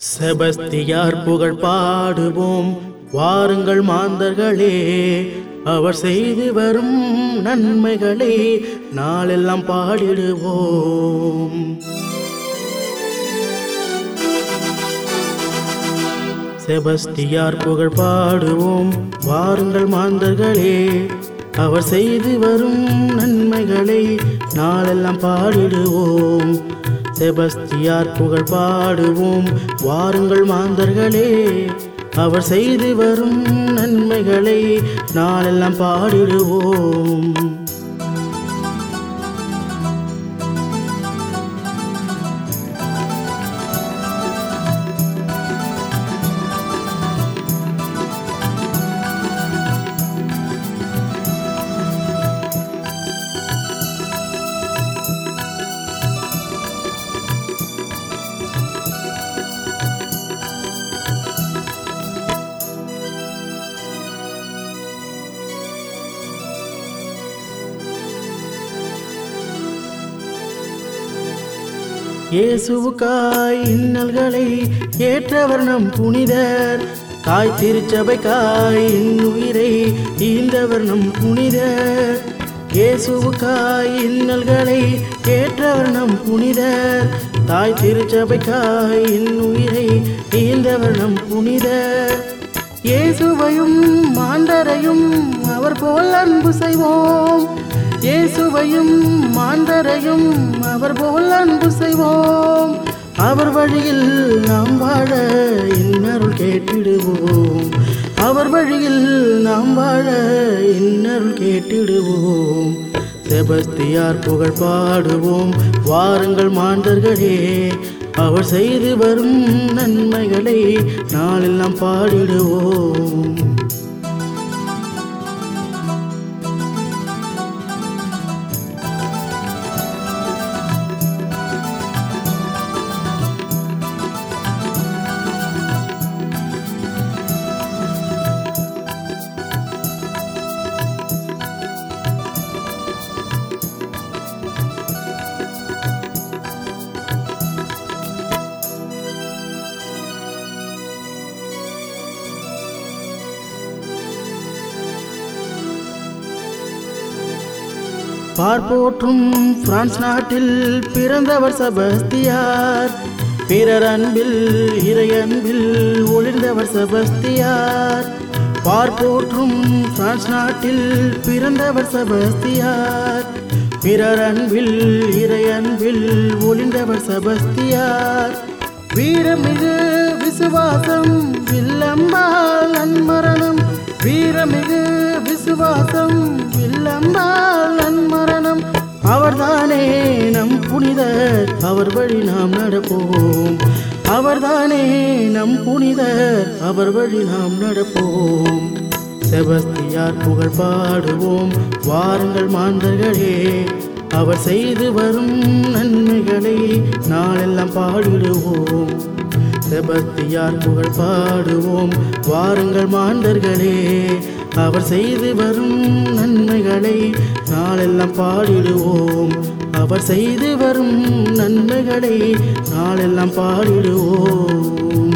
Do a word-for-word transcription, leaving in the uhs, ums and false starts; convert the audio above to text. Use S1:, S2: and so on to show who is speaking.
S1: செபஸ்தியார் புகழ் பாடுவோம், வாருங்கள் மாந்தர்களே. அவர் செய்து வரும் நன்மைகளை நாளெல்லாம் பாடிடுவோம். செபஸ்தியார் புகழ் பாடுவோம், வாருங்கள் மாந்தர்களே. அவர் செய்து வரும் நன்மைகளை நாளெல்லாம் பாடிடுவோம். செபஸ்தியார் புகழ் பாடுவோம், வாருங்கள் மாந்தர்களே. அவர் செய்து வரும் நன்மைகளை நாளெல்லாம் பாடிடுவோம். இயேசுவுக்காய் இன்னல்களை ஏற்றவர் நம் புனிதர். தாய் திருச்சபைக்காய் இன்னுயிரை ஈந்தவர் நம் புனிதர். இயேசுவுக்காய் இன்னல்களை ஏற்றவர் நம் புனிதர். தாய் திருச்சபைக்காய் இன்னுயிரை ஈந்தவர் நம் புனிதர். இயேசுவையும் மாண்டரையும் அவர் போல் அன்பு செய்வோம். இயேசுவையும் மாந்தரையும் அவர் போல் அன்பு செய்வோம். அவர் வழியில் நாம் வாழ இன்னருள் கேட்டிடுவோம். அவர் வழியில் நாம் வாழ இன்னருள் கேட்டிடுவோம். செபஸ்தியார் புகழ் பாடுவோம், வாருங்கள் மாந்தர்களே. அவர் செய்து வரும் நன்மைகளை நாளெல்லாம் பாடிடுவோம். பார்ப்போற்றும் பிரான்ஸ் நாட்டில் பிறந்தவர் செபஸ்தியார். பிறர் அன்பில் இறை அன்பில் ஒளிர்ந்தவர் செபஸ்தியார். பார்ப்போற்றும் பிரான்ஸ் நாட்டில் பிறந்தவர் செபஸ்தியார். பிறர் அன்பில் இறை அன்பில் ஒளிர்ந்தவர் செபஸ்தியார். வீரமிகு விசுவாசம் வில்லம்பால் நன்மரணம். வீரமிகு விசுவாசம் வில்லம்பால் நன்மரணம். அவர்தானே நம் புனிதர், அவர் வழி நாம் நடப்போம். அவர்தானே நம் புனிதர், அவர் வழி நாம் நடப்போம். செபஸ்தியார் புகழ் பாடுவோம், வாருங்கள் மாந்தர்களே. அவர் செய்து வரும் நன்மைகளை நாளெல்லாம் பாடிடுவோம். செபஸ்தியார் புகழ் பாடுவோம், வாருங்கள் மாந்தர்களே. அவர் செய்து வரும் நன்மைகளை நாளெல்லாம் பாடிடுவோம். அவர் செய்து வரும் நன்மைகளை நாளெல்லாம் பாடிடுவோம்.